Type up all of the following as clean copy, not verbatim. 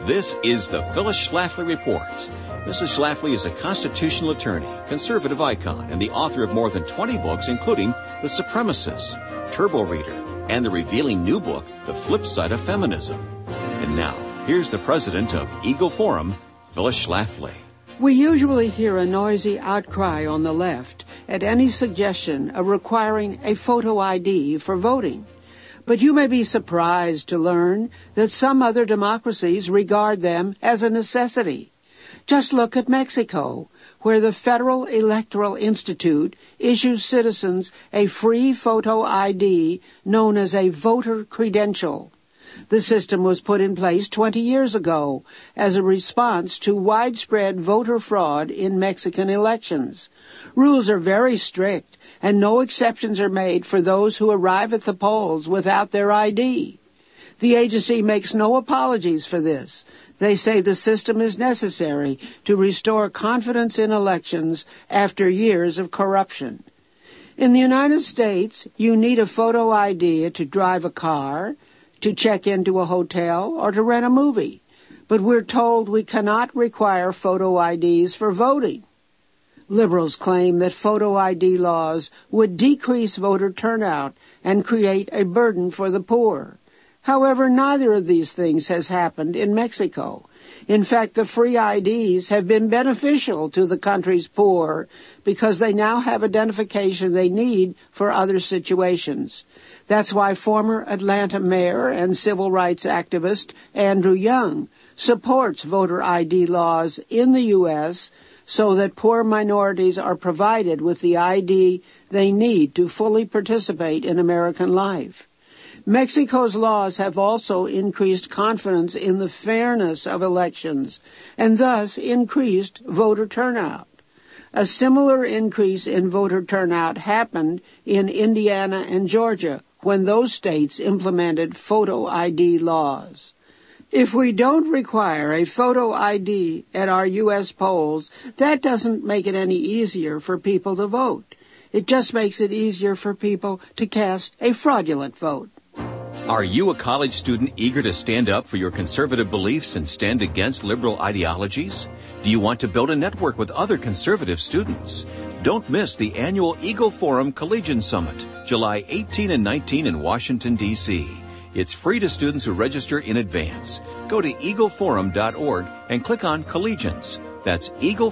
This is the Phyllis Schlafly Report. Mrs. Schlafly is a constitutional attorney, conservative icon, and the author of more than 20 books, including The Supremacists, Turbo Reader, and the revealing new book, The Flip Side of Feminism. And now, here's the president of Eagle Forum, Phyllis Schlafly. We usually hear a noisy outcry on the left at any suggestion of requiring a photo ID for voting. But you may be surprised to learn that some other democracies regard them as a necessity. Just look at Mexico, where the Federal Electoral Institute issues citizens a free photo ID known as a voter credential. The system was put in place 20 years ago as a response to widespread voter fraud in Mexican elections. Rules are very strict, and no exceptions are made for those who arrive at the polls without their ID. The agency makes no apologies for this. They say the system is necessary to restore confidence in elections after years of corruption. In the United States, you need a photo ID to drive a car, to check into a hotel, or to rent a movie. But we're told we cannot require photo IDs for voting. Liberals claim that photo ID laws would decrease voter turnout and create a burden for the poor. However, neither of these things has happened in Mexico. In fact, the free IDs have been beneficial to the country's poor because they now have identification they need for other situations. That's why former Atlanta mayor and civil rights activist Andrew Young supports voter ID laws in the U.S. so that poor minorities are provided with the ID they need to fully participate in American life. Mexico's laws have also increased confidence in the fairness of elections and thus increased voter turnout. A similar increase in voter turnout happened in Indiana and Georgia when those states implemented photo ID laws. If we don't require a photo ID at our U.S. polls, that doesn't make it any easier for people to vote. It just makes it easier for people to cast a fraudulent vote. Are you a college student eager to stand up for your conservative beliefs and stand against liberal ideologies? Do you want to build a network with other conservative students? Don't miss the annual Eagle Forum Collegian Summit, July 18 and 19 in Washington, D.C. It's free to students who register in advance. Go to eagleforum.org and click on Collegians. That's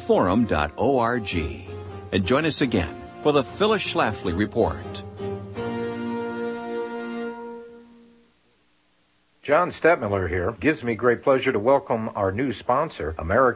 eagleforum.org. And join us again for the Phyllis Schlafly Report. John Stettmiller here. Gives me great pleasure to welcome our new sponsor,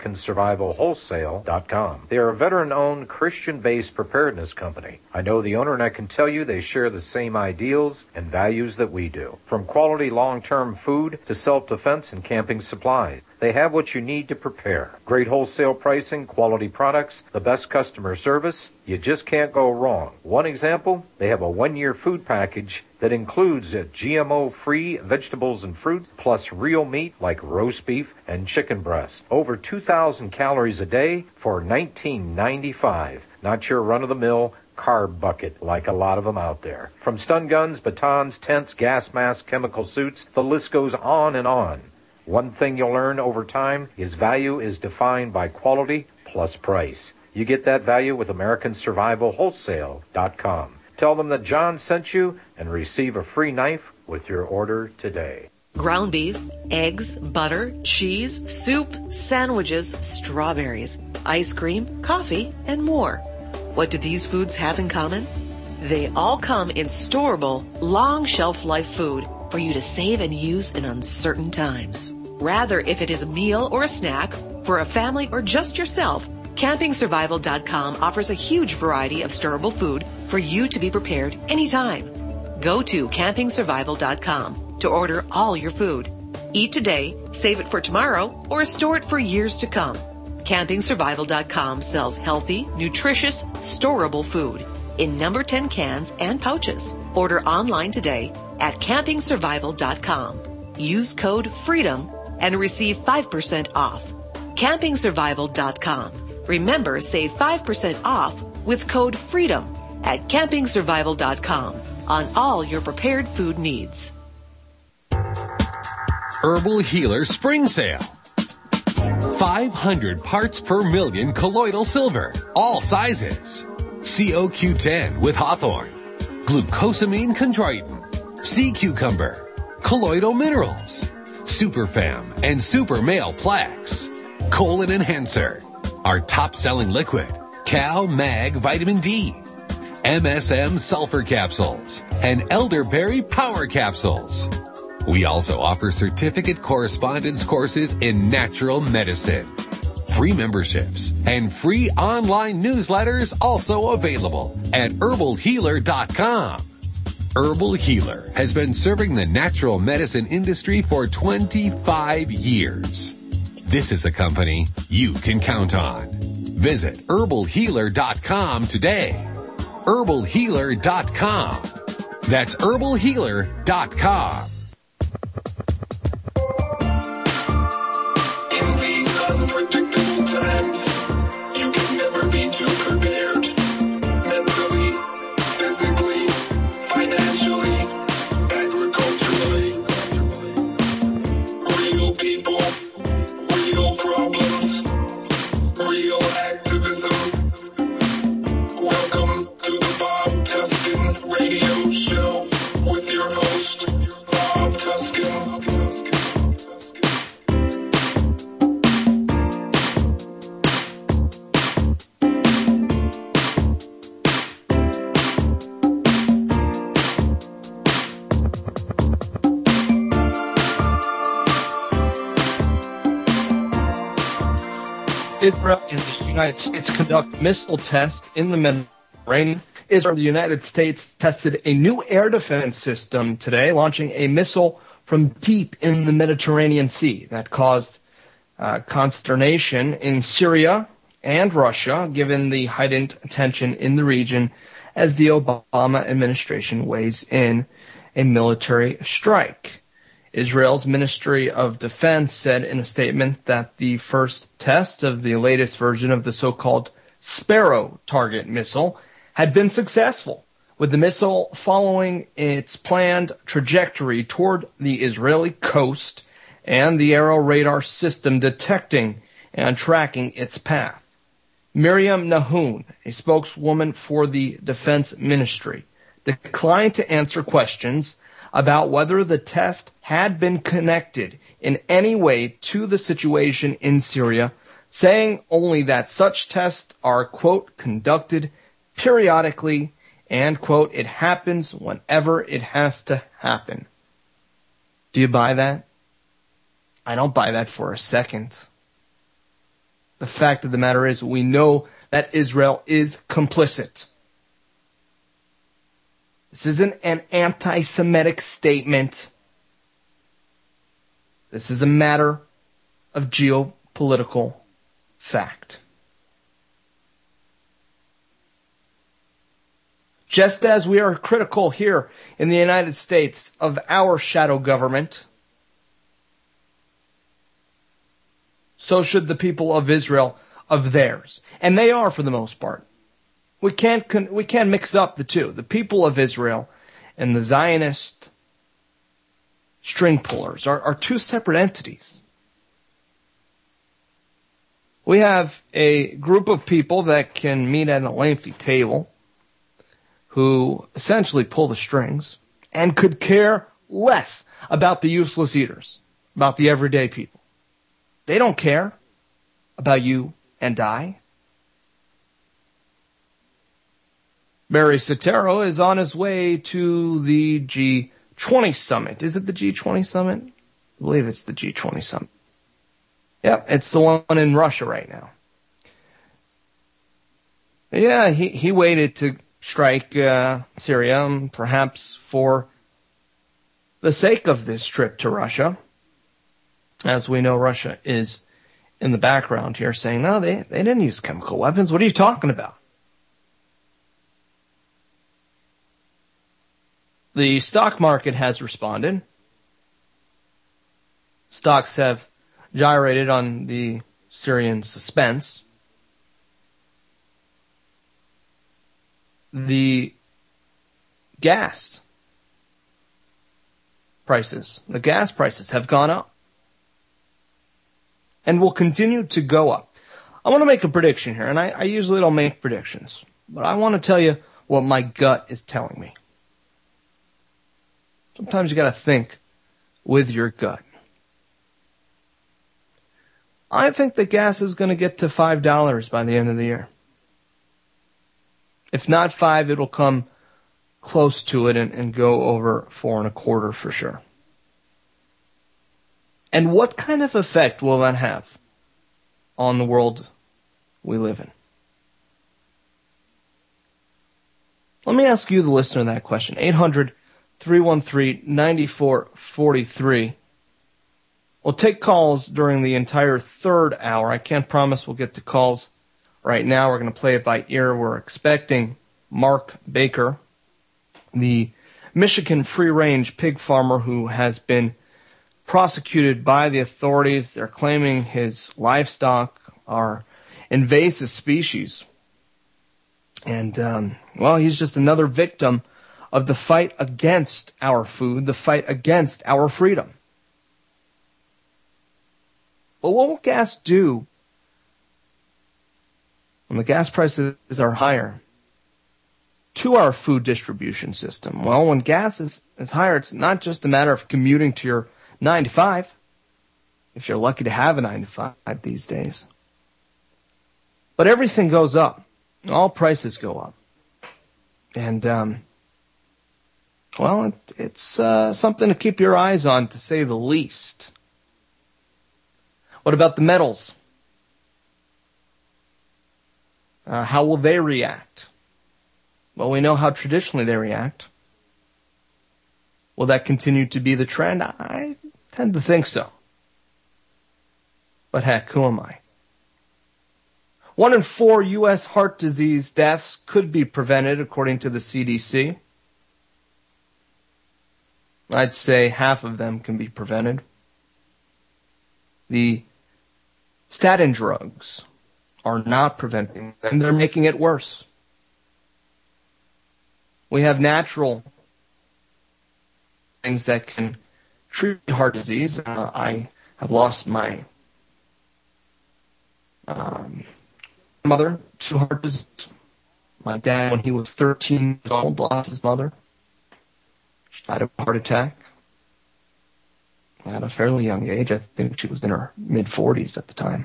AmericanSurvivalWholesale.com. They are a veteran-owned, Christian-based preparedness company. I know the owner, and I can tell you they share the same ideals and values that we do. From quality long-term food to self-defense and camping supplies, they have what you need to prepare. Great wholesale pricing, quality products, the best customer service. You just can't go wrong. One example, they have a 1-year food package that includes GMO-free vegetables and fruit, plus real meat like roast beef and chicken breast. Over 2,000 calories a day for $19.95. Not your run-of-the-mill carb bucket like a lot of them out there. From stun guns, batons, tents, gas masks, chemical suits, the list goes on and on. One thing you'll learn over time is value is defined by quality plus price. You get that value with AmericanSurvivalWholesale.com. Tell them that John sent you and receive a free knife with your order today. Ground beef, eggs, butter, cheese, soup, sandwiches, strawberries, ice cream, coffee, and more. What do these foods have in common? They all come in storable, long shelf life food for you to save and use in uncertain times. Rather, if it is a meal or a snack, for a family or just yourself, CampingSurvival.com offers a huge variety of storable food for you to be prepared anytime. Go to CampingSurvival.com to order all your food. Eat today, save it for tomorrow, or store it for years to come. CampingSurvival.com sells healthy, nutritious, storable food in number 10 cans and pouches. Order online today at CampingSurvival.com. Use code FREEDOM and receive 5% off. CampingSurvival.com. Remember, save 5% off with code FREEDOM at CampingSurvival.com on all your prepared food needs. Herbal Healer Spring Sale. 500 parts per million colloidal silver, all sizes. COQ10 with hawthorn, glucosamine chondroitin, sea cucumber, colloidal minerals, Superfam and Super Male Plex, Colon Enhancer, our top-selling liquid, Cal Mag Vitamin D, MSM Sulfur Capsules, and Elderberry Power Capsules. We also offer certificate correspondence courses in natural medicine. Free memberships and free online newsletters also available at herbalhealer.com. Herbal Healer has been serving the natural medicine industry for 25 years. This is a company you can count on. Visit herbalhealer.com today. herbalhealer.com. That's herbalhealer.com. Unpredictable times, you can never be too prepared. Mentally, physically, financially, agriculturally. Real people, real problems, real activism. Welcome to the Bob Tuskin Radio Show with your host, Bob Tuskin. Israel and the United States conduct missile tests in the Mediterranean. Israel and the United States tested a new air defense system today, launching a missile from deep in the Mediterranean Sea that caused consternation in Syria and Russia, given the heightened tension in the region as the Obama administration weighs in a military strike. Israel's Ministry of Defense said in a statement that the first test of the latest version of the so-called Sparrow target missile had been successful, with the missile following its planned trajectory toward the Israeli coast and the Aero radar system detecting and tracking its path. Miriam Nahun, a spokeswoman for the Defense Ministry, declined to answer questions about whether the test had been connected in any way to the situation in Syria, saying only that such tests are, quote, conducted periodically, and, quote, it happens whenever it has to happen. Do you buy that? I don't buy that for a second. The fact of the matter is, we know that Israel is complicit. This isn't an anti-Semitic statement. This is a matter of geopolitical fact. Just as we are critical here in the United States of our shadow government, so should the people of Israel of theirs. And they are, for the most part. We can't mix up the two. The people of Israel and the Zionist string pullers are two separate entities. We have a group of people that can meet at a lengthy table who essentially pull the strings and could care less about the useless eaters, about the everyday people. They don't care about you and I. Barry Soetoro is on his way to the G20 summit. Is it the G20 summit? I believe it's the G20 summit. Yep, it's the one in Russia right now. Yeah, he waited to strike Syria, perhaps for the sake of this trip to Russia. As we know, Russia is in the background here saying, no, they didn't use chemical weapons. What are you talking about? The stock market has responded. Stocks have gyrated on the Syrian suspense. The gas prices have gone up. and will continue to go up. I want to make a prediction here, and I usually don't make predictions, but I want to tell you what my gut is telling me. Sometimes you got to think with your gut. I think that gas is going to get to $5 by the end of the year. If not $5, it'll come close to it and go over $4.25 for sure. And what kind of effect will that have on the world we live in? Let me ask you, the listener, that question. 800-313-9443. We'll take calls during the entire third hour. I can't promise we'll get to calls right now. We're going to play it by ear. We're expecting Mark Baker, the Michigan free-range pig farmer who has been prosecuted by the authorities. They're claiming his livestock are invasive species. And, he's just another victim of the fight against our food, the fight against our freedom. But what will gas do when the gas prices are higher to our food distribution system? Well, when gas is higher, it's not just a matter of commuting to your 9 to 5, if you're lucky to have a 9 to 5 these days. But everything goes up. All prices go up. And, it's something to keep your eyes on, to say the least. What about the metals? How will they react? Well, we know how traditionally they react. Will that continue to be the trend? I tend to think so. But heck, who am I? 1 in 4 U.S. heart disease deaths could be prevented, according to the CDC. I'd say half of them can be prevented. The statin drugs are not preventing them. They're making it worse. We have natural things that can treat heart disease. I have lost my mother to heart disease. My dad, when he was 13 years old, lost his mother. She died of a heart attack at a fairly young age. I think she was in her mid-40s at the time.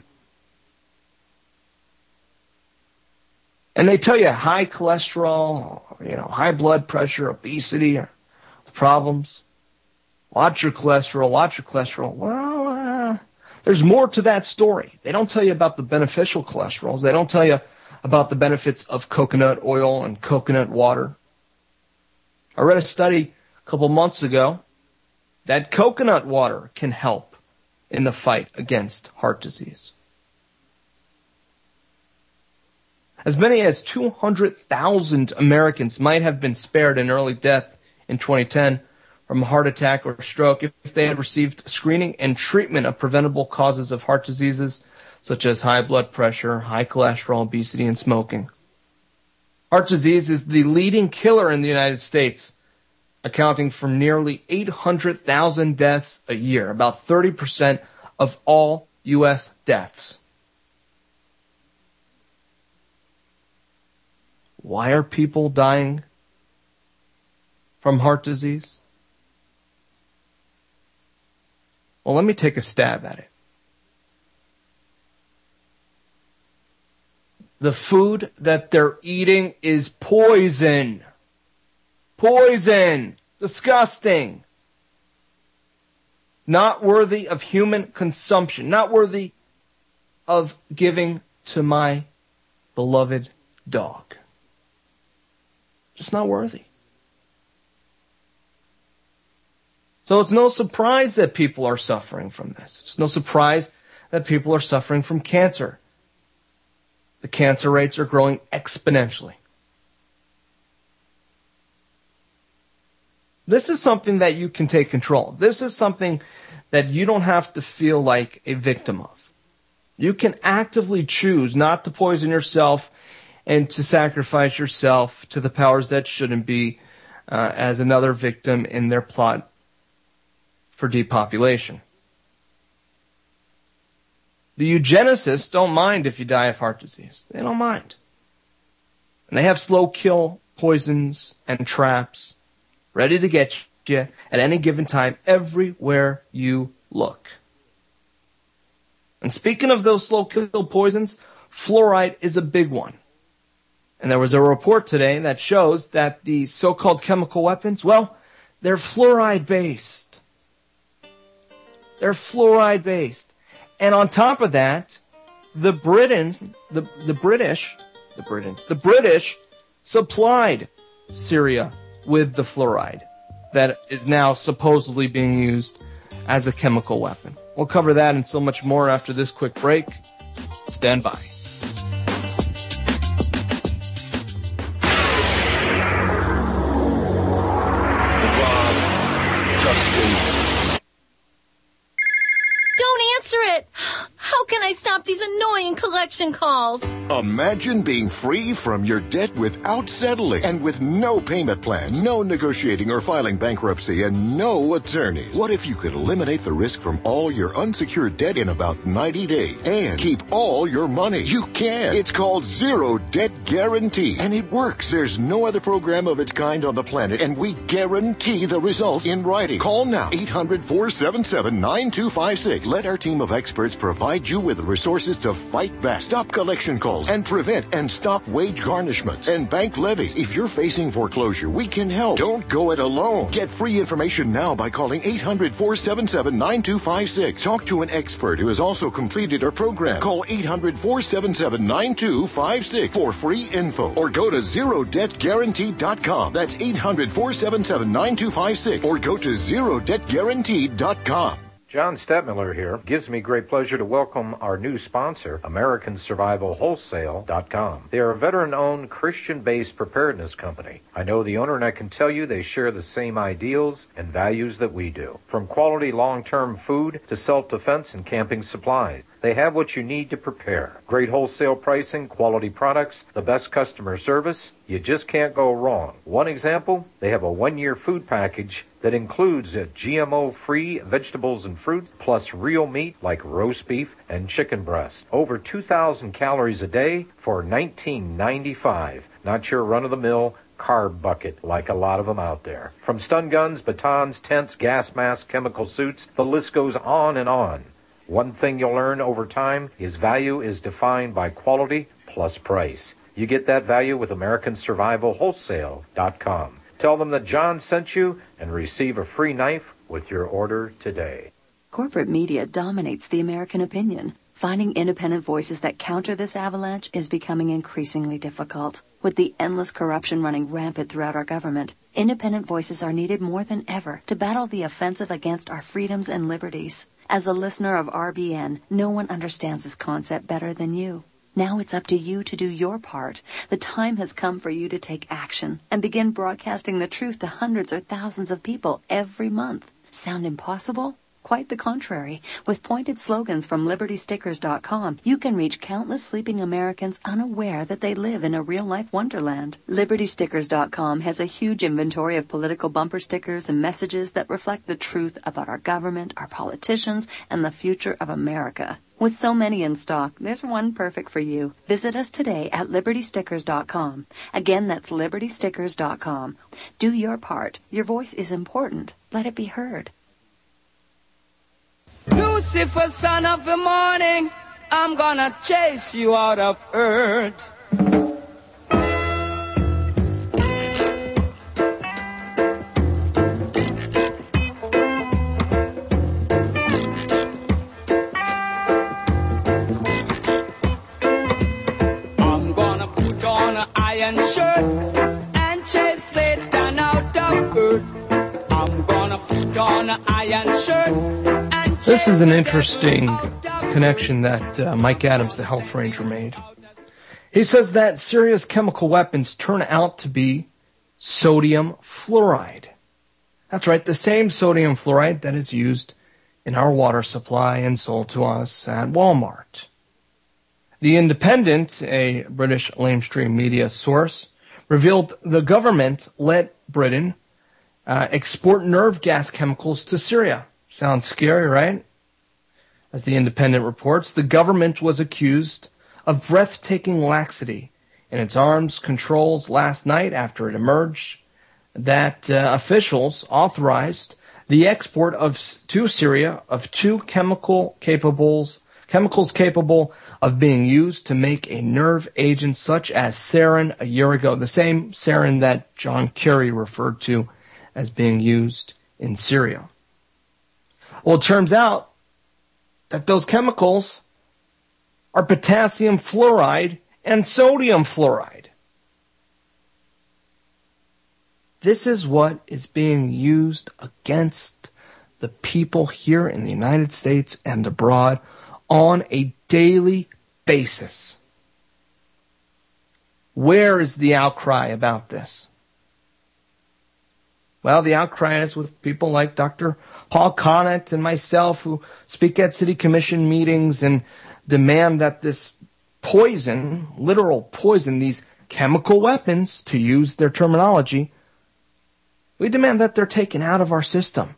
And they tell you high cholesterol, high blood pressure, obesity are the problems. Watch your cholesterol, watch your cholesterol. Well, there's more to that story. They don't tell you about the beneficial cholesterols. They don't tell you about the benefits of coconut oil and coconut water. I read a study a couple months ago that coconut water can help in the fight against heart disease. As many as 200,000 Americans might have been spared an early death in 2010 from a heart attack or stroke if they had received screening and treatment of preventable causes of heart diseases such as high blood pressure, high cholesterol, obesity, and smoking. Heart disease is the leading killer in the United States, accounting for nearly 800,000 deaths a year, about 30% of all U.S. deaths. Why are people dying from heart disease? Well, let me take a stab at it. The food that they're eating is poison. Poison. Disgusting. Not worthy of human consumption. Not worthy of giving to my beloved dog. Just not worthy. So it's no surprise that people are suffering from this. It's no surprise that people are suffering from cancer. The cancer rates are growing exponentially. This is something that you can take control of. This is something that you don't have to feel like a victim of. You can actively choose not to poison yourself and to sacrifice yourself to the powers that shouldn't be as another victim in their plot for depopulation. The eugenicists don't mind if you die of heart disease. They don't mind. And they have slow kill poisons and traps ready to get you at any given time everywhere you look. And speaking of those slow kill poisons, fluoride is a big one. And there was a report today that shows that the so-called chemical weapons, well, they're fluoride-based. They're fluoride-based. And on top of that, the British supplied Syria with the fluoride that is now supposedly being used as a chemical weapon. We'll cover that and so much more after this quick break. Stand by. The Bob Tuskin. Don't answer it! How can I stop these annoying collection calls? Imagine being free from your debt without settling and with no payment plans, no negotiating or filing bankruptcy, and no attorneys. What if you could eliminate the risk from all your unsecured debt in about 90 days and keep all your money? You can. It's called Zero Debt Guarantee, and it works. There's no other program of its kind on the planet, and we guarantee the results in writing. Call now, 800-477-9256. Let our team of experts provide you with the resources to fight back, stop collection calls, and prevent and stop wage garnishments and bank levies. If you're facing foreclosure, we can help. Don't go it alone. Get free information now by calling 800-477-9256. Talk to an expert who has also completed our program. Call 800-477-9256 for free info, or go to ZeroDebtGuarantee.com. That's 800-477-9256, or go to ZeroDebtGuarantee.com. John Stadtmiller here. Gives me great pleasure to welcome our new sponsor, AmericanSurvivalWholesale.com. They are a veteran-owned, Christian-based preparedness company. I know the owner, and I can tell you they share the same ideals and values that we do. From quality long-term food to self-defense and camping supplies, they have what you need to prepare. Great wholesale pricing, quality products, the best customer service. You just can't go wrong. One example, they have a 1-year food package that includes GMO-free vegetables and fruit, plus real meat like roast beef and chicken breast. Over 2,000 calories a day for $19.95. Not your run-of-the-mill carb bucket like a lot of them out there. From stun guns, batons, tents, gas masks, chemical suits, the list goes on and on. One thing you'll learn over time is value is defined by quality plus price. You get that value with AmericanSurvivalWholesale.com. Tell them that John sent you and receive a free knife with your order today. Corporate media dominates the American opinion. Finding independent voices that counter this avalanche is becoming increasingly difficult. With the endless corruption running rampant throughout our government, independent voices are needed more than ever to battle the offensive against our freedoms and liberties. As a listener of RBN, no one understands this concept better than you. Now it's up to you to do your part. The time has come for you to take action and begin broadcasting the truth to hundreds or thousands of people every month. Sound impossible? Quite the contrary. With pointed slogans from LibertyStickers.com, you can reach countless sleeping Americans unaware that they live in a real-life wonderland. LibertyStickers.com has a huge inventory of political bumper stickers and messages that reflect the truth about our government, our politicians, and the future of America. With so many in stock, there's one perfect for you. Visit us today at LibertyStickers.com. Again, that's LibertyStickers.com. Do your part. Your voice is important. Let it be heard. Lucifer, son of the morning, I'm gonna chase you out of earth. I'm gonna put on an iron shirt and chase Satan out of earth. I'm gonna put on an iron shirt. This is an interesting connection that Mike Adams, the Health Ranger, made. He says that Syria's chemical weapons turn out to be sodium fluoride. That's right, the same sodium fluoride that is used in our water supply and sold to us at Walmart. The Independent, a British lamestream media source, revealed the government let Britain export nerve gas chemicals to Syria. Sounds scary, right? As the Independent reports, the government was accused of breathtaking laxity in its arms controls last night after it emerged that officials authorized the export to Syria of two chemicals capable of being used to make a nerve agent such as sarin a year ago, the same sarin that John Kerry referred to as being used in Syria. Well, it turns out that those chemicals are potassium fluoride and sodium fluoride. This is what is being used against the people here in the United States and abroad on a daily basis. Where is the outcry about this? Well, the outcry is with people like Dr. Paul Conant and myself, who speak at city commission meetings and demand that this poison, literal poison, these chemical weapons, to use their terminology, we demand that they're taken out of our system.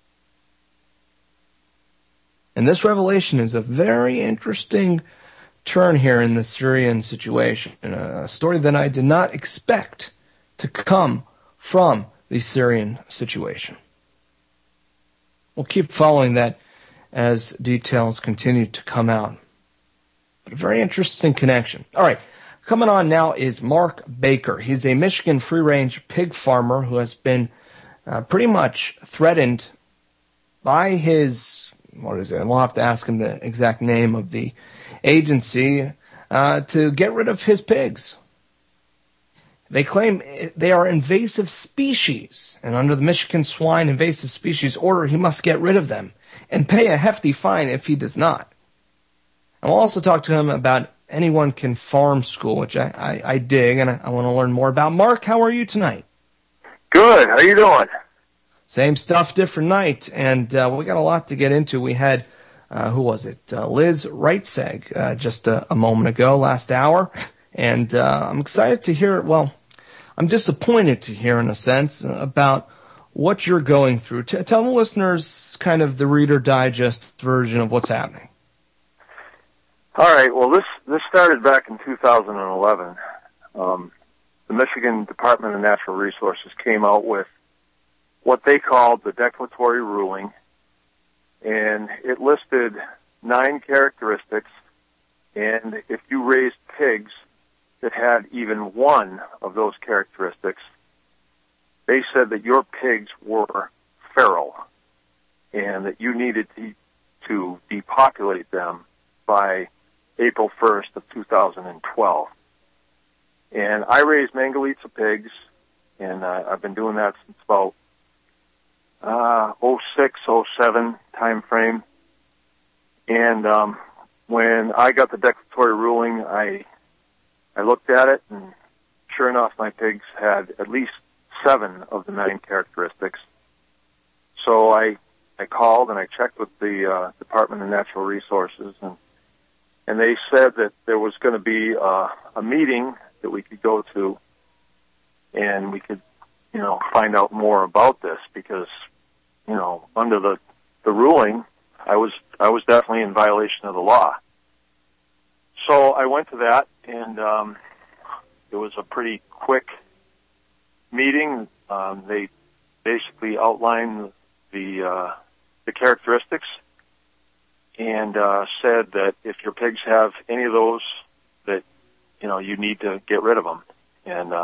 And this revelation is a very interesting turn here in the Syrian situation, a story that I did not expect to come from the Syrian situation. We'll keep following that as details continue to come out. But a very interesting connection. All right, coming on now is Mark Baker. He's a Michigan free-range pig farmer who has been pretty much threatened by his, what is it? We'll have to ask him the exact name of the agency to get rid of his pigs. They claim they are invasive species, and under the Michigan Swine Invasive Species Order, he must get rid of them and pay a hefty fine if he does not. And we'll also talk to him about Anyone Can Farm School, which I dig, and I want to learn more about. Mark, how are you tonight? Good. How you doing? Same stuff, different night, and we got a lot to get into. We had, who was it? Liz Reitzeg just a moment ago, last hour, and I'm excited to hear, well, I'm disappointed to hear, in a sense, about what you're going through. Tell the listeners kind of the Reader Digest version of what's happening. All right. Well, this started back in 2011. The Michigan Department of Natural Resources came out with what they called the declaratory ruling, and it listed 9 characteristics, and if you raised pigs that had even one of those characteristics, they said that your pigs were feral and that you needed to depopulate them by April 1st of 2012. And I raise Mangalitsa pigs, and I've been doing that since about 06, 07 time frame. And when I got the declaratory ruling, I looked at it, and sure enough, my pigs had at least 7 of the 9 characteristics. So I called and I checked with the Department of Natural Resources, and they said that there was going to be a meeting that we could go to, and we could, find out more about this, because, under the ruling, I was definitely in violation of the law. So I went to that, and it was a pretty quick meeting. They basically outlined the characteristics and said that if your pigs have any of those, that you need to get rid of them. And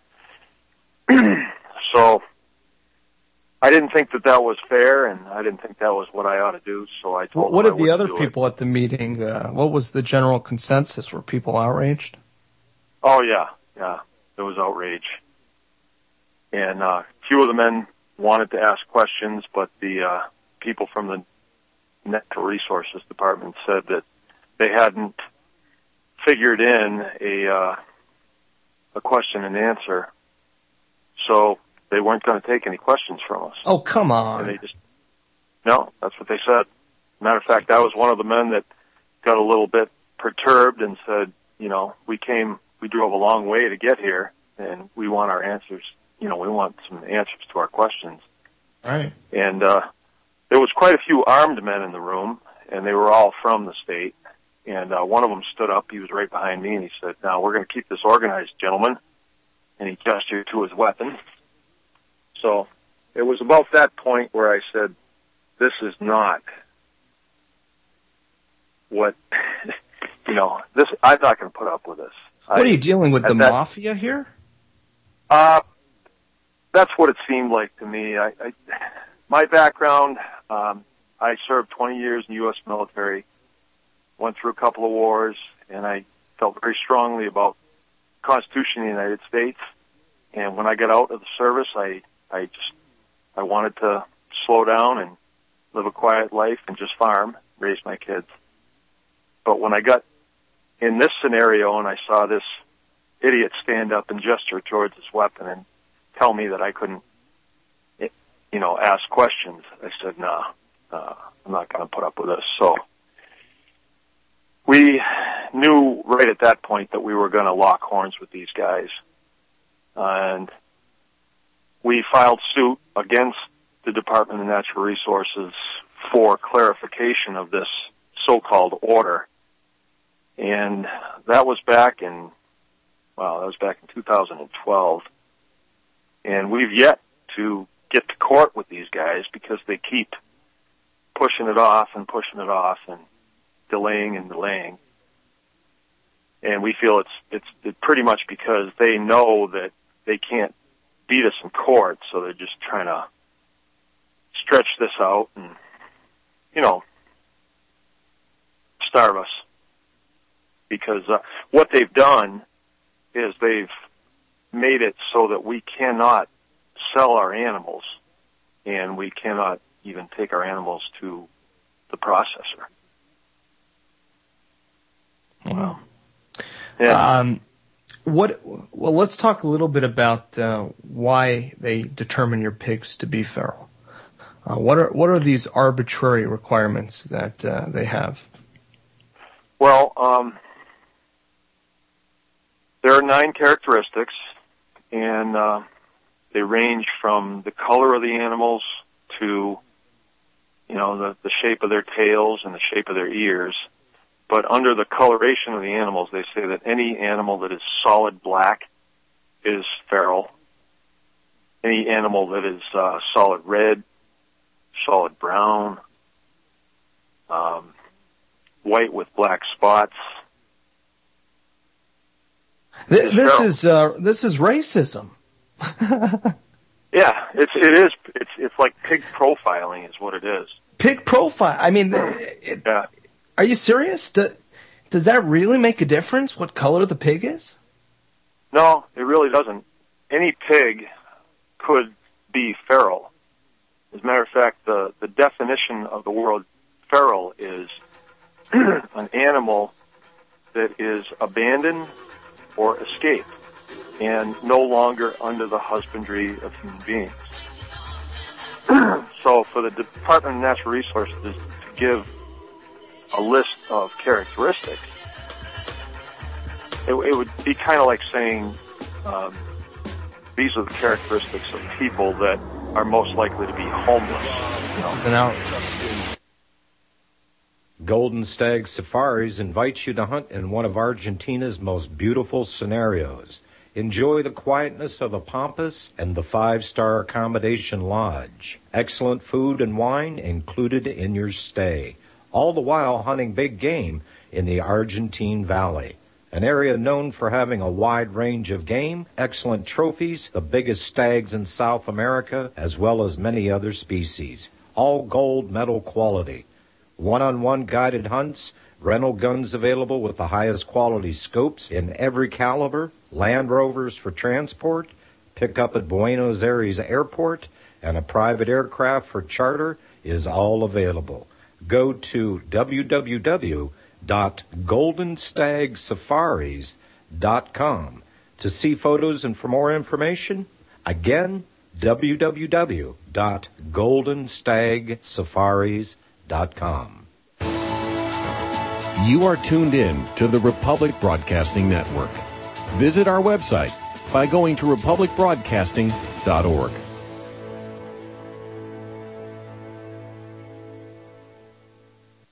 so I didn't think that was fair, and I didn't think that was what I ought to do. So I told them. What did the other people at the meeting? What was the general consensus? Were people outraged? Oh yeah, there was outrage, and a few of the men wanted to ask questions, but the people from the Natural Resources Department said that they hadn't figured in a question and answer, so they weren't going to take any questions from us. Oh, come on. And no, that's what they said. Matter of fact, I was one of the men that got a little bit perturbed and said, we drove a long way to get here, and we want our answers. We want some answers to our questions. Right. And there was quite a few armed men in the room, and they were all from the state. And one of them stood up. He was right behind me, and he said, "Now, we're going to keep this organized, gentlemen." And he gestured to his weapon. So it was about that point where I said, this is not what, this. I'm not going to put up with this. What are you dealing with, the mafia here? That's what it seemed like to me. My background, I served 20 years in the U.S. military, went through a couple of wars, and I felt very strongly about the Constitution of the United States. And when I got out of the service, I wanted to slow down and live a quiet life and just farm, raise my kids. But when I got in this scenario and I saw this idiot stand up and gesture towards his weapon and tell me that I couldn't, ask questions, I said, nah, I'm not going to put up with this. So we knew right at that point that we were going to lock horns with these guys. And we filed suit against the Department of Natural Resources for clarification of this so-called order. And that was back in 2012. And we've yet to get to court with these guys because they keep pushing it off and delaying and delaying. And we feel it's pretty much because they know that they can't beat us in court, so they're just trying to stretch this out and, starve us. Because what they've done is they've made it so that we cannot sell our animals, and we cannot even take our animals to the processor. Wow. Yeah. Well, let's talk a little bit about why they determine your pigs to be feral. What are these arbitrary requirements that they have? Well, there are 9 characteristics, and they range from the color of the animals to, the shape of their tails and the shape of their ears. But under the coloration of the animals, they say that any animal that is solid black is feral. Any animal that is solid red, solid brown, white with black spots. This is racism. Yeah, it is. It's like pig profiling is what it is. Pig profile. I mean, yeah. Are you serious? Does that really make a difference, what color the pig is? No, it really doesn't. Any pig could be feral. As a matter of fact, the definition of the word feral is an animal that is abandoned or escaped and no longer under the husbandry of human beings. So for the Department of Natural Resources to give a list of characteristics, it would be kind of like saying these are the characteristics of people that are most likely to be homeless. This is an outrage. Golden Stag Safaris invites you to hunt in one of Argentina's most beautiful scenarios. Enjoy the quietness of the Pampas and the 5-star accommodation lodge. Excellent food and wine included in your stay. All the while hunting big game in the Argentine Valley, an area known for having a wide range of game, excellent trophies, the biggest stags in South America, as well as many other species, all gold medal quality. One-on-one guided hunts, rental guns available with the highest quality scopes in every caliber, Land Rovers for transport, pick up at Buenos Aires Airport, and a private aircraft for charter is all available. Go to www.goldenstagsafaris.com to see photos and for more information. Again, www.goldenstagsafaris.com. You are tuned in to the Republic Broadcasting Network. Visit our website by going to republicbroadcasting.org.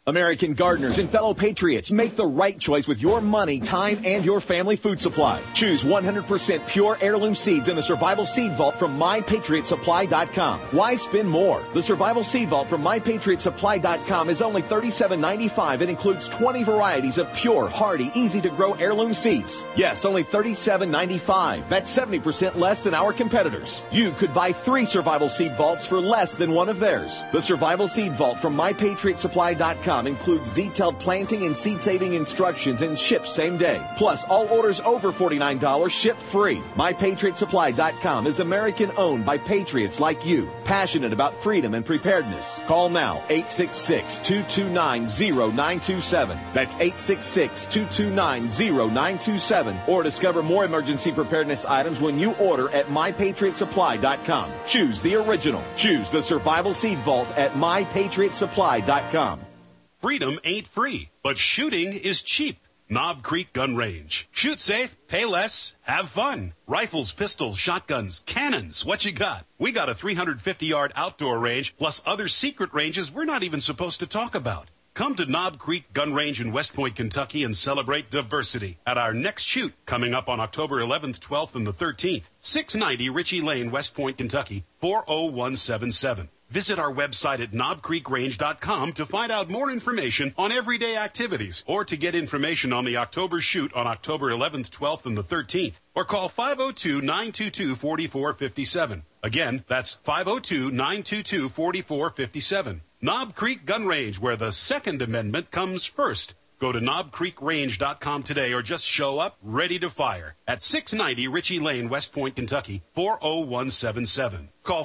American gardeners and fellow patriots, make the right choice with your money, time, and your family food supply. Choose 100% pure heirloom seeds in the Survival Seed Vault from MyPatriotSupply.com. Why spend more? The Survival Seed Vault from MyPatriotSupply.com is only $37.95 and includes 20 varieties of pure, hardy, easy-to-grow heirloom seeds. Yes, only $37.95. That's 70% less than our competitors. You could buy 3 Survival Seed Vaults for less than one of theirs. The Survival Seed Vault from MyPatriotSupply.com includes detailed planting and seed-saving instructions and ships same day. Plus, all orders over $49 ship free. MyPatriotSupply.com is American-owned by patriots like you, passionate about freedom and preparedness. Call now, 866-229-0927. That's 866-229-0927. Or discover more emergency preparedness items when you order at MyPatriotSupply.com. Choose the original. Choose the Survival Seed Vault at MyPatriotSupply.com. Freedom ain't free, but shooting is cheap. Knob Creek Gun Range. Shoot safe, pay less, have fun. Rifles, pistols, shotguns, cannons, what you got? We got a 350-yard outdoor range, plus other secret ranges we're not even supposed to talk about. Come to Knob Creek Gun Range in West Point, Kentucky, and celebrate diversity at our next shoot coming up on October 11th, 12th, and the 13th. 690 Ritchie Lane, West Point, Kentucky, 40177. Visit our website at knobcreekrange.com to find out more information on everyday activities or to get information on the October shoot on October 11th, 12th, and the 13th. Or call 502-922-4457. Again, that's 502-922-4457. Knob Creek Gun Range, where the Second Amendment comes first. Go to knobcreekrange.com today or just show up ready to fire at 690 Ritchie Lane, West Point, Kentucky, 40177. Call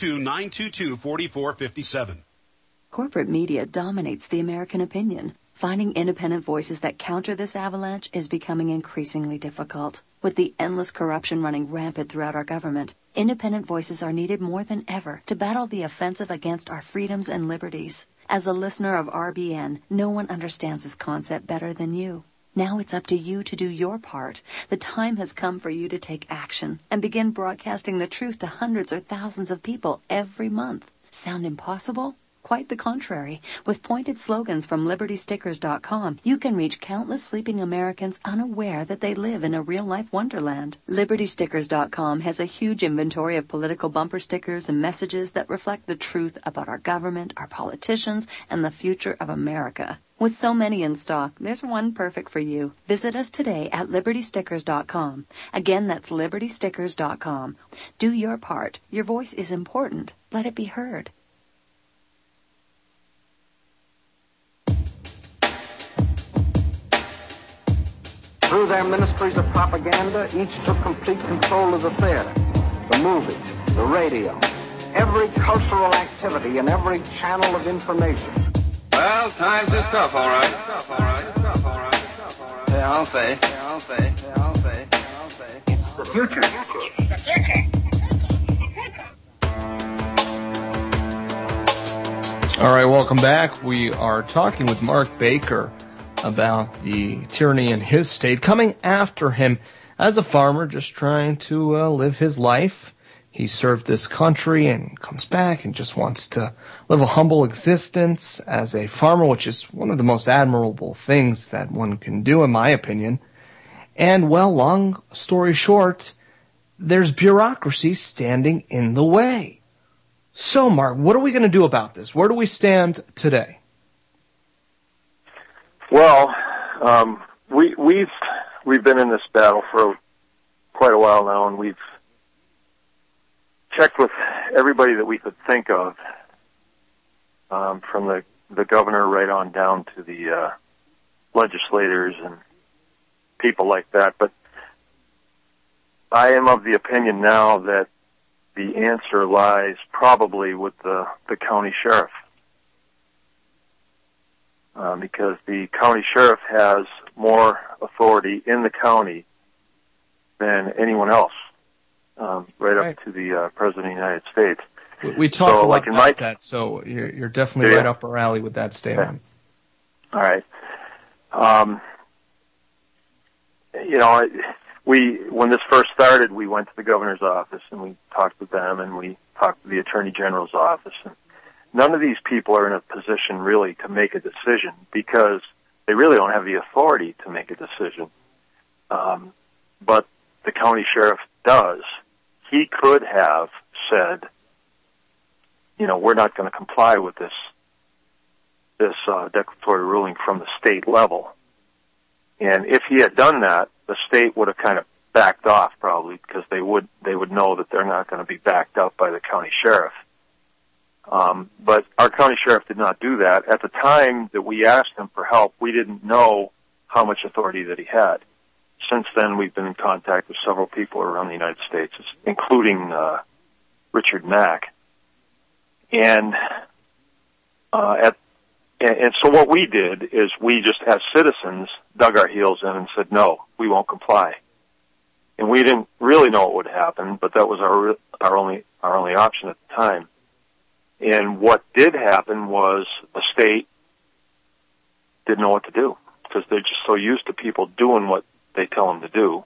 502-922-4457. Corporate media dominates the American opinion. Finding independent voices that counter this avalanche is becoming increasingly difficult. With the endless corruption running rampant throughout our government, independent voices are needed more than ever to battle the offensive against our freedoms and liberties. As a listener of RBN, no one understands this concept better than you. Now it's up to you to do your part. The time has come for you to take action and begin broadcasting the truth to hundreds or thousands of people every month. Sound impossible? Quite the contrary. With pointed slogans from LibertyStickers.com, you can reach countless sleeping Americans unaware that they live in a real-life wonderland. LibertyStickers.com has a huge inventory of political bumper stickers and messages that reflect the truth about our government, our politicians, and the future of America. With so many in stock, there's one perfect for you. Visit us today at LibertyStickers.com. Again, that's LibertyStickers.com. Do your part. Your voice is important. Let it be heard. Through their ministries of propaganda, each took complete control of the theater, the movies, the radio, every cultural activity and every channel of information. Well, times is tough, all right. Yeah, I'll say. It's the future. All right, welcome back. We are talking with Mark Baker about the tyranny in his state, coming after him as a farmer, just trying to live his life. He served this country and comes back and just wants to live a humble existence as a farmer, which is one of the most admirable things that one can do, in my opinion. And, well, long story short, there's bureaucracy standing in the way. So, Mark, what are we going to do about this? Where do we stand today? Well, we've been in this battle for quite a while now, and we've checked with everybody that we could think of, from the governor right on down to the legislators and people like that. But I am of the opinion now that the answer lies probably with the county sheriff. Because the county sheriff has more authority in the county than anyone else, right up to the President of the United States. We talked a lot about that, so you're definitely right up our alley with that statement. All right. When this first started, we went to the governor's office and we talked with them, and we talked to the attorney general's office, and none of these people are in a position really to make a decision because they really don't have the authority to make a decision. But the county sheriff does. He could have said, we're not going to comply with this declaratory ruling from the state level. And if he had done that, the state would have kind of backed off probably because they would know that they're not going to be backed up by the county sheriff. But our county sheriff did not do that. At the time that we asked him for help, we didn't know how much authority that he had. Since then, we've been in contact with several people around the United States, including Richard Mack. And so what we did is we just, as citizens, dug our heels in and said, no, we won't comply. And we didn't really know what would happen, but that was our only option at the time. And what did happen was the state didn't know what to do because they're just so used to people doing what they tell them to do.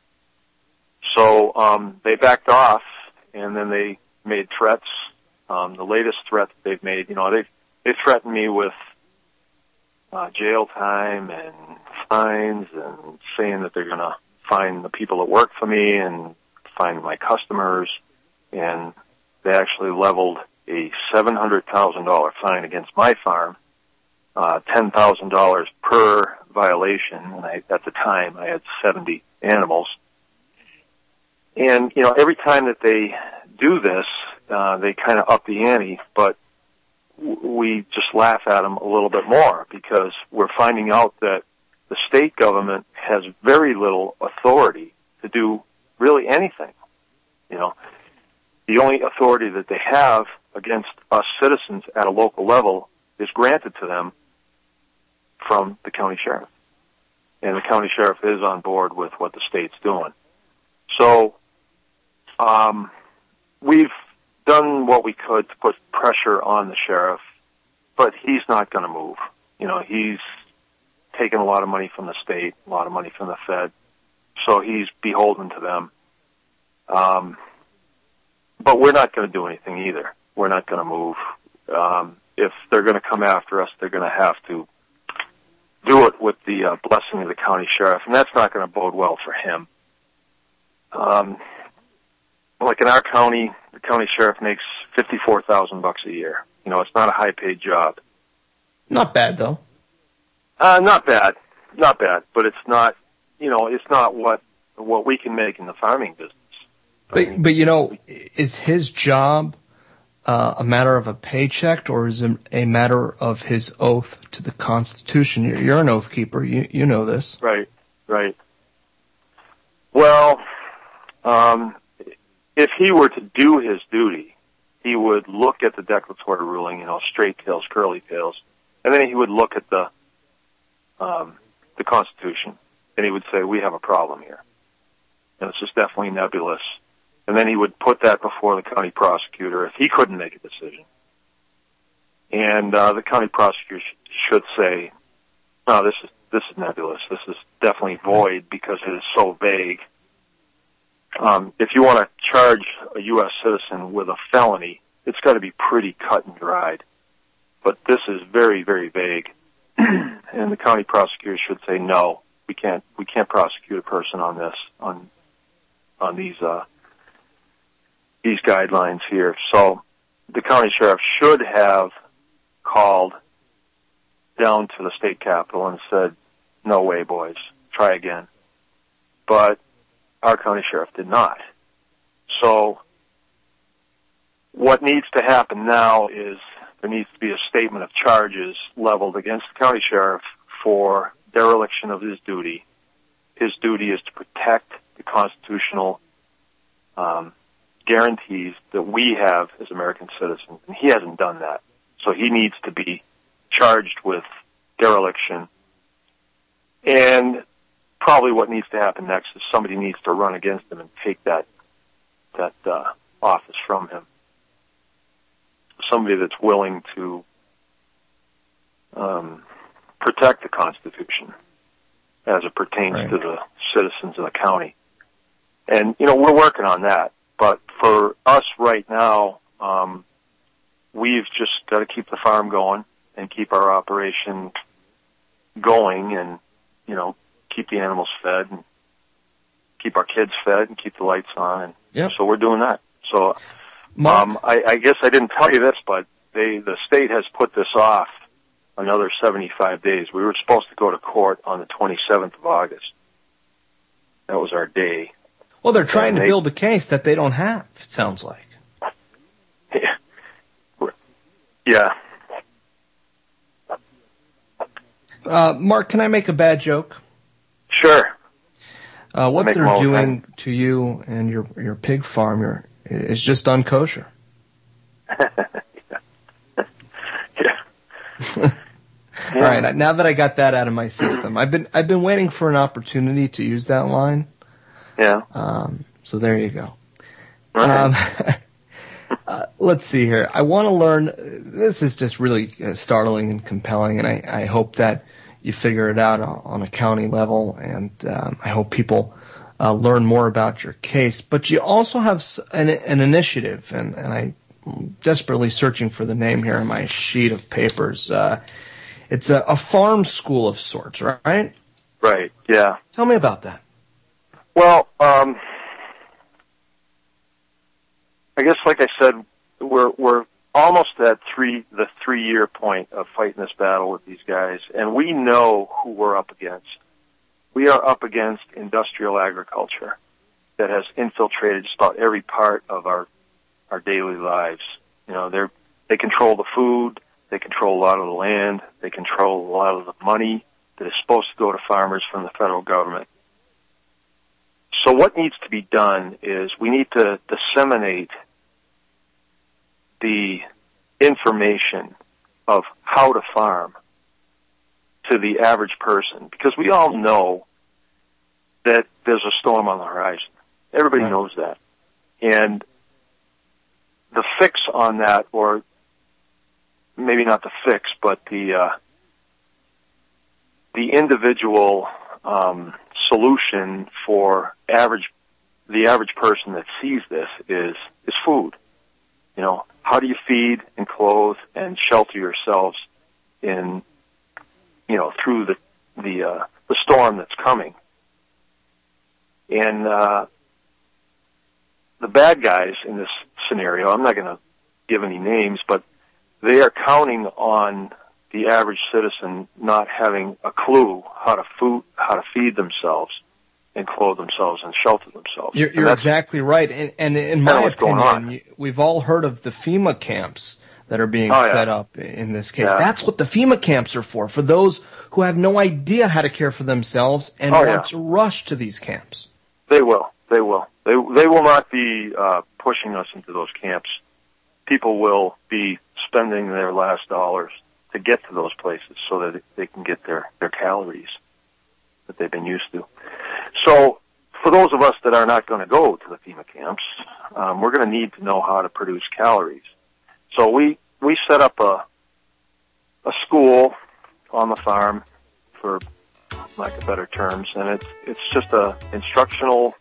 So they backed off, and then they made threats. The latest threat that they've made, they threatened me with jail time and fines, and saying that they're going to fine the people that work for me and fine my customers. And they actually leveled a $700,000 fine against my farm, $10,000 per violation. And at the time, I had 70 animals. And, every time that they do this, they kind of up the ante, but we just laugh at them a little bit more because we're finding out that the state government has very little authority to do really anything. The only authority that they have against us citizens at a local level is granted to them from the county sheriff. And the county sheriff is on board with what the state's doing. So, we've done what we could to put pressure on the sheriff, but he's not going to move. He's taken a lot of money from the state, a lot of money from the Fed, so he's beholden to them. But we're not going to do anything either. We're not going to move. If they're going to come after us, they're going to have to do it with the blessing of the county sheriff, and that's not going to bode well for him. Like in our county, the county sheriff makes $54,000 a year. It's not a high-paid job. Not bad, though. Not bad, but it's not, it's not what we can make in the farming business. But is his job a matter of a paycheck, or is it a matter of his oath to the Constitution? You're an oath keeper. You know this. Right. Well, if he were to do his duty, he would look at the declaratory ruling, straight tails, curly tails, and then he would look at the Constitution, and he would say, we have a problem here. And this is definitely nebulous. And then he would put that before the county prosecutor if he couldn't make a decision. And the county prosecutor should say, no, this is nebulous. This is definitely void because it is so vague. If you want to charge a U.S. citizen with a felony, it's got to be pretty cut and dried. But this is very, very vague. And the county prosecutor should say, no, we can't prosecute a person on this, on these guidelines here. So the county sheriff should have called down to the state capitol and said, no way, boys, try again. But our county sheriff did not. So what needs to happen now is there needs to be a statement of charges leveled against the county sheriff for dereliction of his duty. His duty is to protect the constitutional guarantees that we have as American citizens, and he hasn't done that. So he needs to be charged with dereliction. And probably what needs to happen next is somebody needs to run against him and take that office from him. Somebody that's willing to protect the Constitution as it pertains to the citizens of the county. And, we're working on that. But for us right now, we've just got to keep the farm going and keep our operation going and, keep the animals fed and keep our kids fed and keep the lights on. And so we're doing that. So, I guess I didn't tell you this, but the state has put this off another 75 days. We were supposed to go to court on the 27th of August. That was our day. Well, they're trying to build a case that they don't have, it sounds like. Yeah. Mark, can I make a bad joke? Sure. What they're doing to you and your pig farm is just unkosher. All right. Now that I got that out of my system, I've been waiting for an opportunity to use that line. Yeah. So there you go. Let's see here. I want to learn. This is just really startling and compelling, and I hope that you figure it out on a county level, and I hope people learn more about your case. But you also have an initiative, and I'm desperately searching for the name here on my sheet of papers. It's a farm school of sorts, right? Right, yeah. Tell me about that. Well, I guess, like I said, we're almost at the 3-year point of fighting this battle with these guys, and we know who we're up against. We are up against industrial agriculture that has infiltrated just about every part of our daily lives. They control the food, they control a lot of the land, they control a lot of the money that is supposed to go to farmers from the federal government. So what needs to be done is we need to disseminate the information of how to farm to the average person, because we all know that there's a storm on the horizon. Everybody knows that. And the fix on that, or maybe not the fix, but the individual solution for the average person that sees this is food. How do you feed and clothe and shelter yourselves in, through the storm that's coming? And the bad guys in this scenario, I'm not going to give any names, but they are counting on the average citizen not having a clue how to feed themselves and clothe themselves and shelter themselves. You're exactly right. And in my opinion, we've all heard of the FEMA camps that are being set up in this case. Yeah. That's what the FEMA camps are for those who have no idea how to care for themselves and want to rush to these camps. They will. They will not be pushing us into those camps. People will be spending their last dollars to get to those places so that they can get their calories that they've been used to. So for those of us that are not going to go to the FEMA camps, we're going to need to know how to produce calories. So we set up a school on the farm, for lack of better terms, and it's just a instructional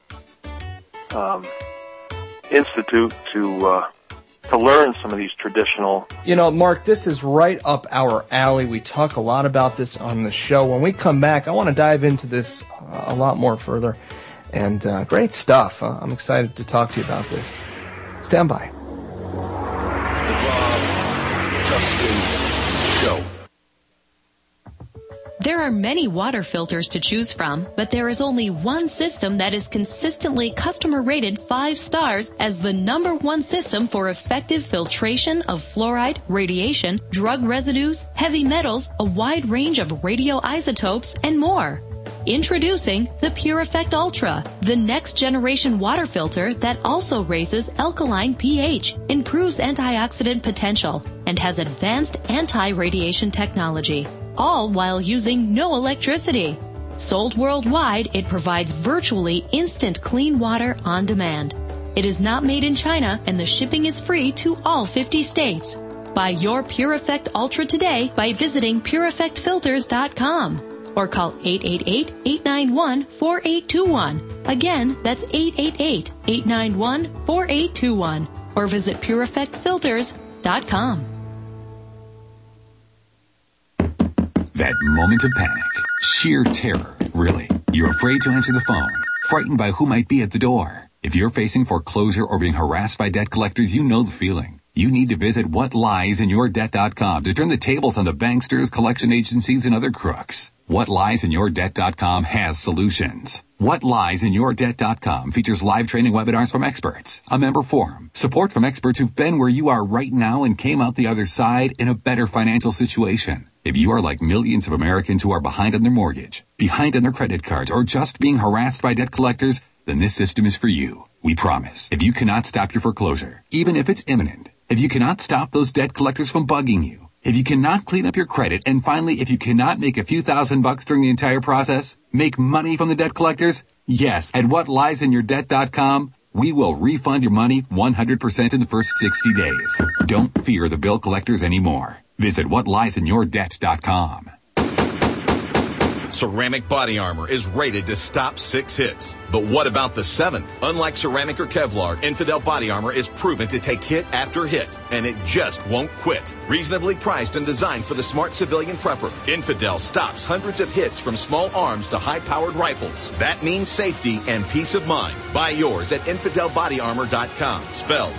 institute to learn some of these traditional... Mark, this is right up our alley. We talk a lot about this on the show. When we come back, I want to dive into this a lot more further. And great stuff. I'm excited to talk to you about this. Stand by. The Bob Tuskin Show. There are many water filters to choose from, but there is only one system that is consistently customer rated 5 stars as the #1 system for effective filtration of fluoride, radiation, drug residues, heavy metals, a wide range of radioisotopes, and more. Introducing the PureEffect Ultra, the next generation water filter that also raises alkaline pH, improves antioxidant potential, and has advanced anti-radiation technology, all while using no electricity. Sold worldwide, it provides virtually instant clean water on demand. It is not made in China, and the shipping is free to all 50 states. Buy your PureEffect Ultra today by visiting PureEffectFilters.com. or call 888-891-4821. Again, that's 888-891-4821. Or visit PureEffectFilters.com. infidel.com. That moment of panic, sheer terror, really. You're afraid to answer the phone, frightened by who might be at the door. If you're facing foreclosure or being harassed by debt collectors, you know the feeling. You need to visit whatliesinyourdebt.com to turn the tables on the banksters, collection agencies, and other crooks. Whatliesinyourdebt.com has solutions. Whatliesinyourdebt.com features live training webinars from experts, a member forum, support from experts who've been where you are right now and came out the other side in a better financial situation. If you are like millions of Americans who are behind on their mortgage, behind on their credit cards, or just being harassed by debt collectors, then this system is for you. We promise. If you cannot stop your foreclosure, even if it's imminent, if you cannot stop those debt collectors from bugging you, if you cannot clean up your credit, and finally, if you cannot make a few $1,000s during the entire process, make money from the debt collectors, yes, at whatliesinyourdebt.com, we will refund your money 100% in the first 60 days. Don't fear the bill collectors anymore. Visit whatliesinyourdebt.com. Ceramic Body Armor is rated to stop 6 hits. But what about the 7th? Unlike ceramic or Kevlar, Infidel Body Armor is proven to take hit after hit, and it just won't quit. Reasonably priced and designed for the smart civilian prepper, Infidel stops hundreds of hits from small arms to high-powered rifles. That means safety and peace of mind. Buy yours at InfidelBodyArmor.com. Spelled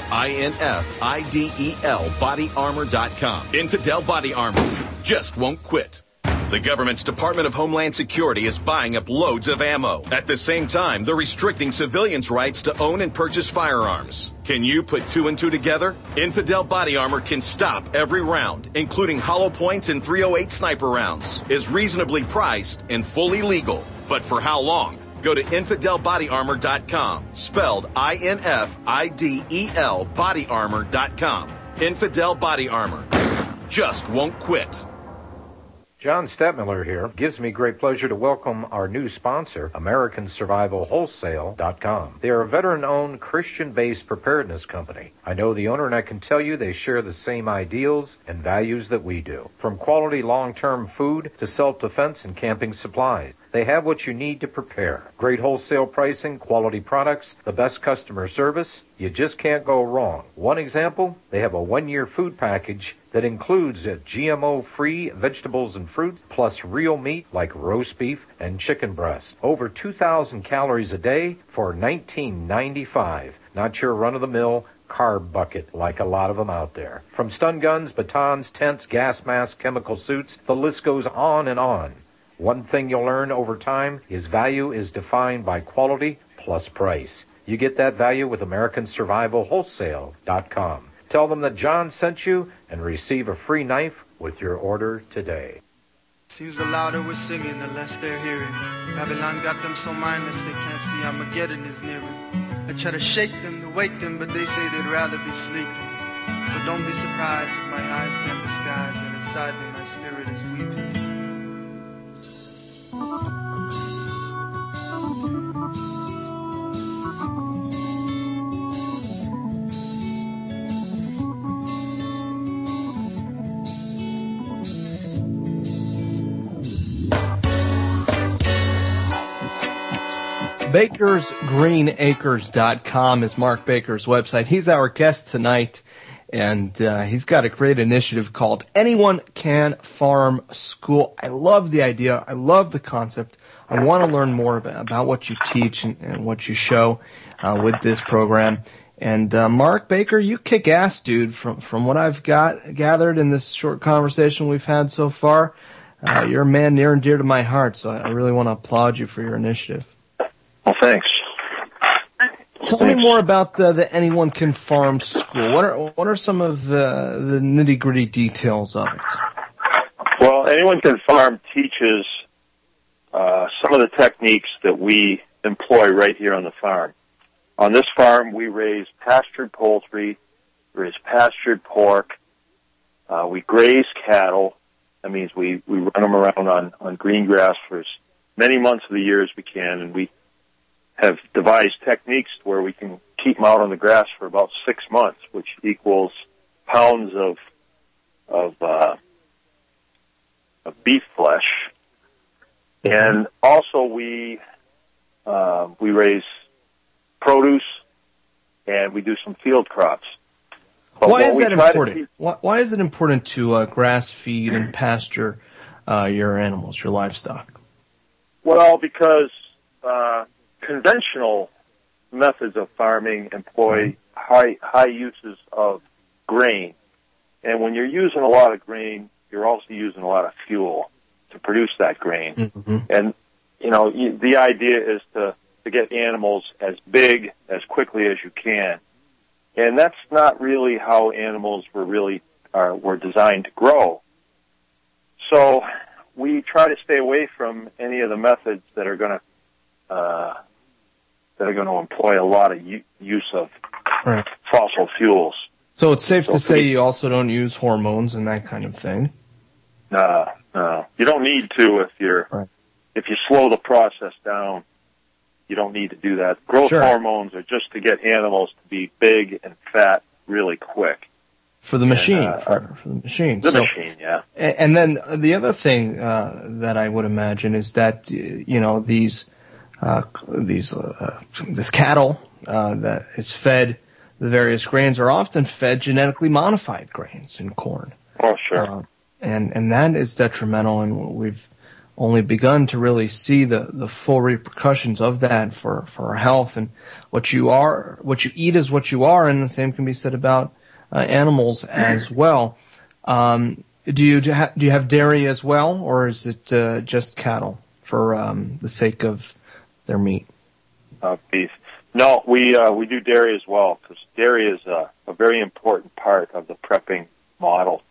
INFIDEL BodyArmor.com. Infidel Body Armor just won't quit. The government's Department of Homeland Security is buying up loads of ammo. At the same time, they're restricting civilians' rights to own and purchase firearms. Can you put 2 and 2 together? Infidel Body Armor can stop every round, including hollow points and .308 sniper rounds, is reasonably priced and fully legal. But for how long? Go to InfidelBodyArmor.com, spelled INFIDEL BodyArmor.com. Infidel Body Armor just won't quit. John Stettmiller here. Gives me great pleasure to welcome our new sponsor, AmericanSurvivalWholesale.com. They are a veteran-owned, Christian-based preparedness company. I know the owner, and I can tell you they share the same ideals and values that we do. From quality long-term food to self-defense and camping supplies, they have what you need to prepare. Great wholesale pricing, quality products, the best customer service. You just can't go wrong. One example, they have a 1-year food package that includes GMO-free vegetables and fruit, plus real meat like roast beef and chicken breast. Over 2,000 calories a day for $19.95. Not your run-of-the-mill carb bucket like a lot of them out there. From stun guns, batons, tents, gas masks, chemical suits, the list goes on and on. One thing you'll learn over time is value is defined by quality plus price. You get that value with AmericanSurvivalWholesale.com. Tell them that John sent you and receive a free knife with your order today. Seems the louder we're singing, the less they're hearing. Babylon got them so mindless they can't see Armageddon is nearing. I try to shake them, to wake them, but they say they'd rather be sleeping. So don't be surprised if my eyes can't disguise that inside me my spirit is weeping. BakersGreenAcres.com is Mark Baker's website. He's our guest tonight, and he's got a great initiative called Anyone Can Farm School. I love the idea. I love the concept. I want to learn more about what you teach and what you show with this program. And Mark Baker, you kick ass, dude. From what I've gathered in this short conversation we've had so far, you're a man near and dear to my heart, so I really want to applaud you for your initiative. Well, thanks. Tell me more about the Anyone Can Farm School. What are some of the nitty-gritty details of it? Well, Anyone Can Farm teaches some of the techniques that we employ right here on the farm. On this farm, we raise pastured poultry, raise pastured pork, we graze cattle. That means we run them around on green grass for as many months of the year as we can, and we have devised techniques where we can keep them out on the grass for about 6 months, which equals pounds of beef flesh. And also we raise produce, and we do some field crops. Why is that important? Why is it important to grass feed and pasture your animals, your livestock? Well, because conventional methods of farming employ high uses of grain. And when you're using a lot of grain, you're also using a lot of fuel to produce that grain. Mm-hmm. And, the idea is to get animals as big as quickly as you can. And that's not really how animals were designed to grow. So we try to stay away from any of the methods that are going to employ a lot of use of fossil fuels. So it's safe to say you also don't use hormones and that kind of thing. No. You don't need to if you slow the process down. You don't need to do that. Growth hormones are just to get animals to be big and fat really quick. For the machine. For the machine. The machine, yeah. And then the other thing that I would imagine is that, this cattle that is fed the various grains are often fed genetically modified grains and corn. Oh, sure. And that is detrimental, and we've only begun to really see the full repercussions of that for our health. And what you eat is what you are, and the same can be said about animals as well. Do you have dairy as well, or is it just cattle for the sake of their meat? Beef. No, we do dairy as well, because dairy is a very important part of the prepping model.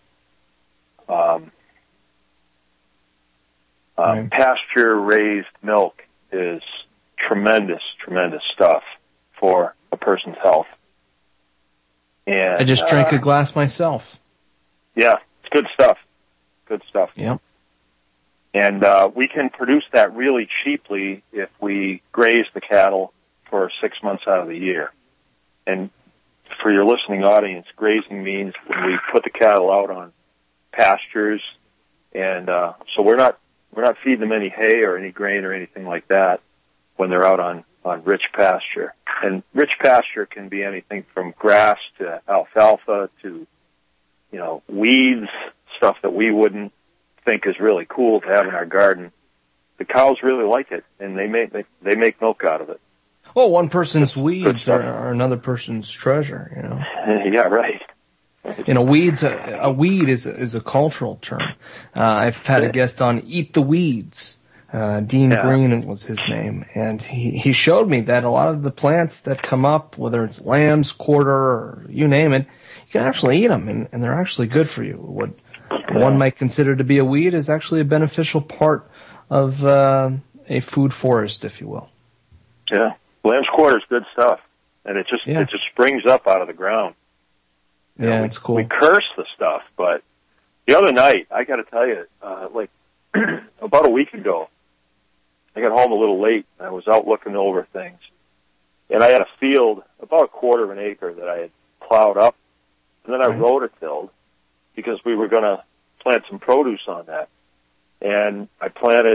Pasture-raised milk is tremendous stuff for a person's health. And I just drank a glass myself. Yeah, it's good stuff. Good stuff. Yep. And we can produce that really cheaply if we graze the cattle for 6 months out of the year. And for your listening audience, grazing means when we put the cattle out on pastures, and so we're not feeding them any hay or any grain or anything like that when they're out on rich pasture. And rich pasture can be anything from grass to alfalfa to, weeds, stuff that we wouldn't think is really cool to have in our garden. The cows really like it, and they make milk out of it. Well, one person's weeds are another person's treasure, Yeah, right. Weeds. A weed is a cultural term. I've had a guest on Eat the Weeds. Dean Green was his name, and he showed me that a lot of the plants that come up, whether it's lamb's quarter or you name it, you can actually eat them, and they're actually good for you. What one might consider to be a weed is actually a beneficial part of a food forest, if you will. Yeah, lamb's quarter is good stuff, and it just springs up out of the ground. Yeah, it's cool. We curse the stuff, but the other night, I got to tell you, about a week ago, I got home a little late. I was out looking over things, and I had a field about a quarter of an acre that I had plowed up, and then I rototilled because we were going to plant some produce on that. And I planted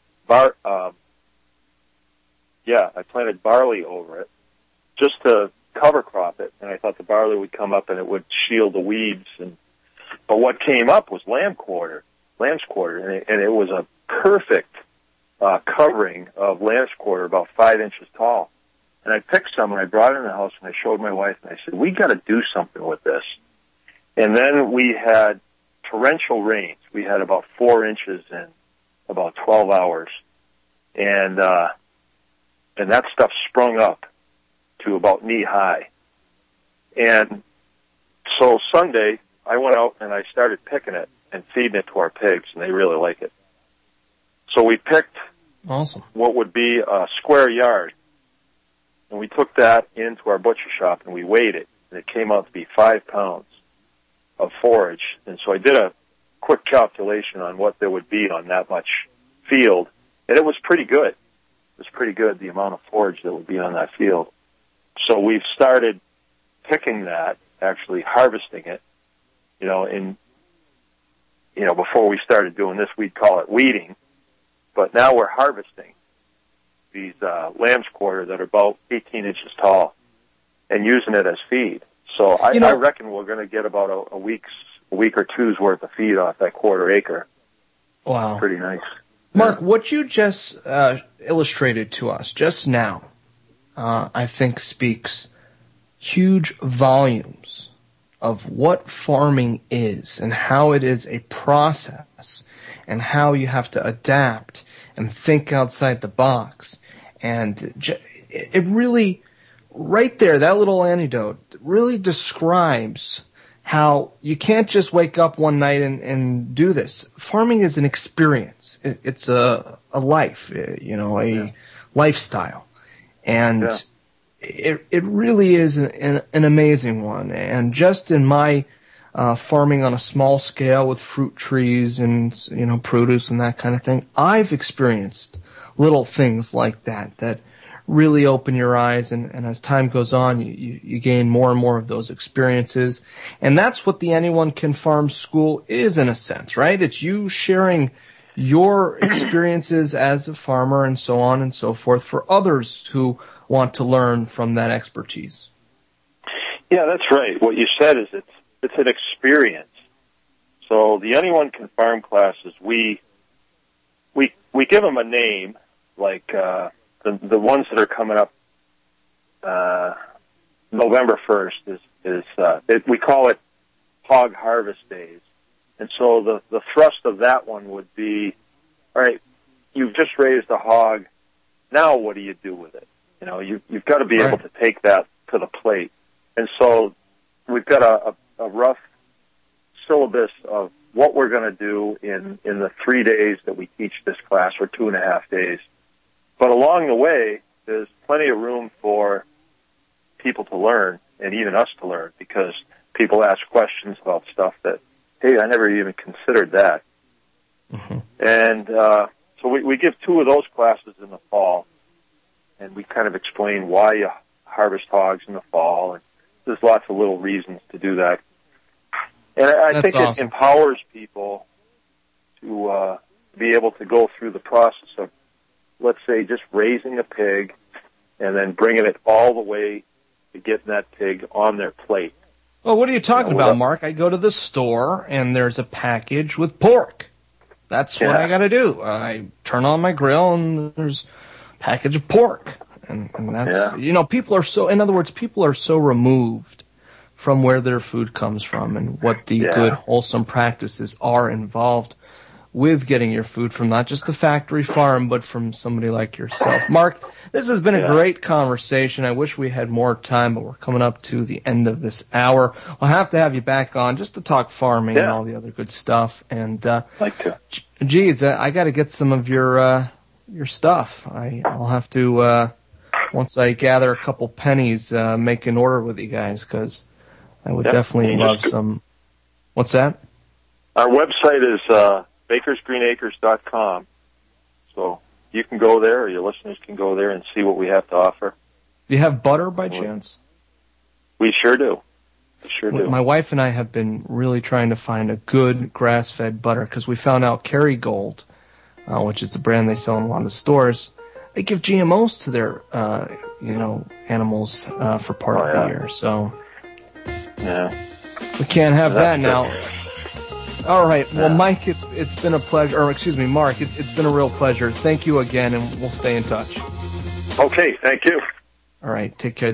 barley over it just to cover crop it, and I thought the barley would come up and it would shield the weeds. But what came up was lamb's quarter, and it was a perfect covering of lamb's quarter, about 5 inches tall. And I picked some and I brought it in the house and I showed my wife and I said, we got to do something with this. And then we had torrential rains. We had about 4 inches in about 12 hours, and that stuff sprung up to about knee high. And so Sunday, I went out and I started picking it and feeding it to our pigs, and they really like it. So we picked what would be a square yard, and we took that into our butcher shop and we weighed it, and it came out to be 5 pounds of forage. And so I did a quick calculation on what there would be on that much field, and it was pretty good. It was pretty good, the amount of forage that would be on that field. So we've started picking that, actually harvesting it, before we started doing this, we'd call it weeding, but now we're harvesting these lamb's quarter that are about 18 inches tall and using it as feed. So I reckon we're going to get about a week or two's worth of feed off that quarter acre. Wow. Pretty nice. Mark, what you just illustrated to us just now, I think speaks huge volumes of what farming is and how it is a process and how you have to adapt and think outside the box. And it really, right there, that little anecdote really describes how you can't just wake up one night and do this. Farming is an experience. It's a life, a lifestyle. And it really is an amazing one. And just in my farming on a small scale with fruit trees and, produce and that kind of thing, I've experienced little things like that really open your eyes, and as time goes on, you gain more and more of those experiences. And that's what the Anyone Can Farm School is, in a sense, right? It's you sharing your experiences as a farmer and so on and so forth for others who want to learn from that expertise. Yeah, that's right. What you said is it's an experience. So the Anyone Can Farm classes, we give them a name, like the ones that are coming up November 1st we call it Hog Harvest Days. And so the thrust of that one would be, all right, you've just raised a hog, now what do you do with it? You've got to be able to take that to the plate. And so we've got a rough syllabus of what we're going to do in the 3 days that we teach this class, or 2.5 days. But along the way, there's plenty of room for people to learn, and even us to learn, because people ask questions about stuff that, hey, I never even considered that. Mm-hmm. And so we give 2 of those classes in the fall, and we kind of explain why you harvest hogs in the fall, and there's lots of little reasons to do that. And I think awesome. It empowers people to be able to go through the process of, let's say, just raising a pig and then bringing it all the way to getting that pig on their plate. Well, what are you talking about, Mark? I go to the store and there's a package with pork. That's what I got to do. I turn on my grill and there's a package of pork. And that's, people are so, in other words, people are so removed from where their food comes from and what the good, wholesome practices are involved with getting your food from not just the factory farm, but from somebody like yourself. Mark, this has been a great conversation. I wish we had more time, but we're coming up to the end of this hour. I'll have to have you back on just to talk farming and all the other good stuff. And like to. Geez, I got to get some of your stuff. I'll have to once I gather a couple pennies, make an order with you guys, because I would definitely love some. What's that? Our website is bakersgreenacres.com. So you can go there, or your listeners can go there and see what we have to offer. Do you have butter by chance? We sure do. We sure do. My wife and I have been really trying to find a good grass-fed butter, because we found out Kerrygold, which is the brand they sell in a lot of stores, they give GMOs to their, animals for part of the year. So we can't have that now. All right. Well, Mike, it's been a pleasure. Or excuse me, Mark, it's been a real pleasure. Thank you again, and we'll stay in touch. Okay. Thank you. All right. Take care.